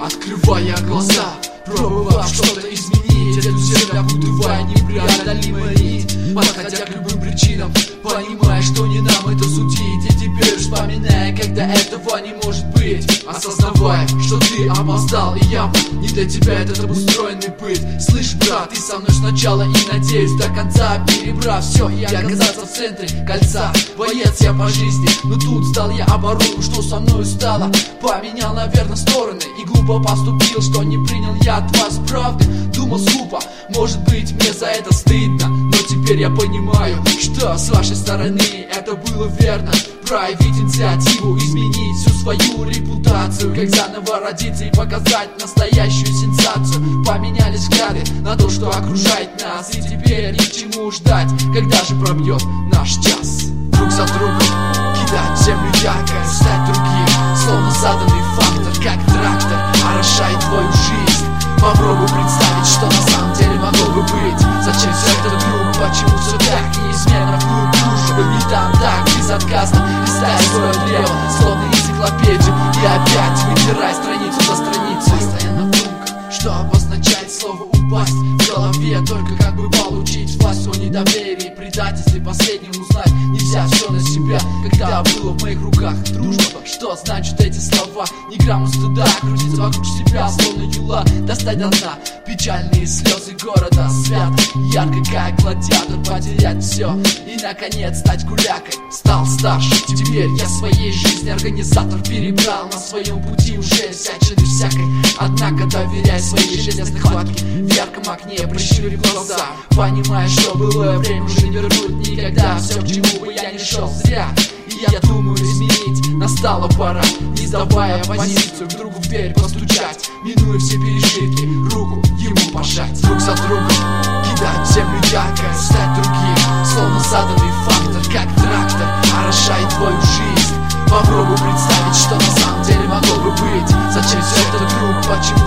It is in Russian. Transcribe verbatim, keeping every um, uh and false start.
открывая глаза, пробовав что-то изменить, эту землю окутывая непреодолимая нить, подходя к любым причинам, понимая, что не нам это судить. И теперь вспоминая, когда этого не может быть, осознавая, что ты опоздал, и я не для тебя этот обустроенный быт. Слышь, брат, ты со мной сначала и надеюсь до конца, перебрав все и оказаться в центре кольца. Боец я по жизни, но тут стал я оборону, что со мной стало. Поменял, наверное, стороны и глупо поступил, что не принял я от вас правды. Думал скупо, может быть мне за это стыдно, но теперь я понимаю, что с вашей стороны это было верно. Проявить инициативу, изменить всю свою репутацию, как заново родиться и показать настоящую сенсацию. Поменяли взгляды на то, что окружает нас, и теперь ни к чему ждать, когда же пробьет наш час. Друг за другом кидать землю якорь, стать другим, словно заданный фактор, как трактор, орошает твою жизнь. Попробуй представить, что на самом деле могло бы быть. Зачем все это вдруг, почему все так неизменно вглубь душу? И там так безотказно листай свое древо, словно энциклопедию, и опять вытирай страницу за страницей. Постоянно думка, что обозначает слово упасть. В голове только как бы получить власть о недоверии, предательстве последнем узнать. Нельзя все на себя, когда было в моих руках дружба. Что значит эти слова? Ни грамма стыда, крутиться вокруг себя, словно юла, достать до дна печальные слезы города. Свято, ярко, как гладиатор, потерять все и, наконец, стать гулякой. Стал старше, теперь я своей жизни организатор, перебрал на своем пути уже всячины всякой. Однако, доверяя своей железной хватке, в ярком окне прищурив глаза, понимая, что былое время уже не вернуть никогда. Все, к чему бы я не шел, зря. И я думаю изменить, настала пора, не сдавая позицию, к другу в дверь постучать, минуя все пережитки, руку ему пожать. Друг за другом кидать землю якорь, стать другим, словно заданный фактор, как трактор, орошает твою жизнь. Попробуй представить, что на самом деле могло бы быть. Зачем все это вдруг, почему